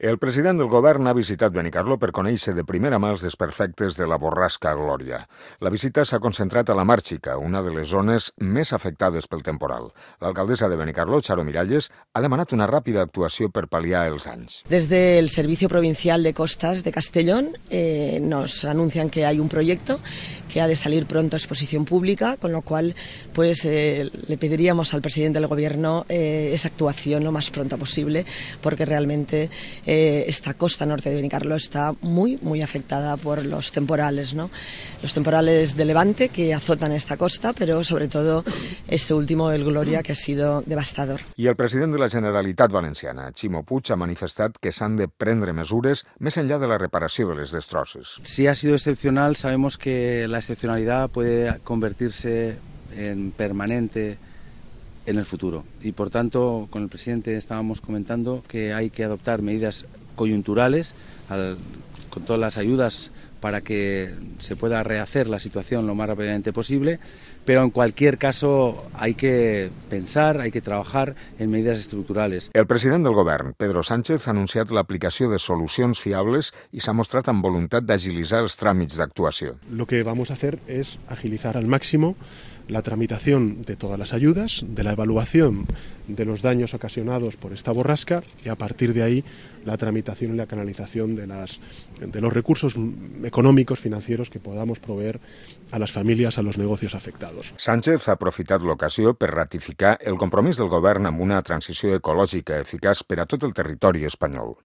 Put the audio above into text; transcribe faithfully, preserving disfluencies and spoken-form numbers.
El president del govern ha visitat Benicarló per conèixer de primera mà els desperfectes de la borrasca Glòria. La visita s'ha concentrat a la Màrxica, una de les zones més afectades pel temporal. L'alcaldessa de Benicarló, Charo Miralles, ha demanat una ràpida actuació per pal·liar els danys. Desde el Servicio Provincial de Costas de Castellón eh, nos anuncian que hay un proyecto que ha de salir pronto a exposición pública, con lo cual pues eh, le pediríamos al presidente del Gobierno eh, esa actuación lo más pronto posible, porque realmente eh, esta costa norte de Benicarló está muy, muy afectada por los temporales, ¿no? Los temporales de levante que azotan esta costa, pero sobre todo este último, el Gloria, que ha sido devastador. I el president de la Generalitat Valenciana, Ximo Puig, ha manifestat que s'han de prendre mesures més enllà de la reparació de les destrosses. Si ha sido excepcional, sabemos que la excepcionalidad puede convertirse en permanente en el futuro. Y por tanto, con el presidente estábamos comentando que hay que adoptar medidas coyunturales al, con todas las ayudas para que se pueda rehacer la situación lo más rápidamente posible, pero en cualquier caso hay que pensar, hay que trabajar en medidas estructurales. El president del govern, Pedro Sánchez, ha anunciat l'aplicació de solucions fiables i s'ha mostrat amb voluntat d'agilitzar els tràmits d'actuació. Lo que vamos a hacer es agilizar al máximo la tramitación de todas las ayudas, de la evaluación de los daños ocasionados por esta borrasca y a partir de ahí la tramitación y la canalización de, las, de los recursos econòmics, financieros que podamos proveer a las familias, a los negocios afectados. Sánchez ha aprofitat l'ocasió per ratificar el compromís del govern amb una transició ecològica eficaç per a tot el territori espanyol.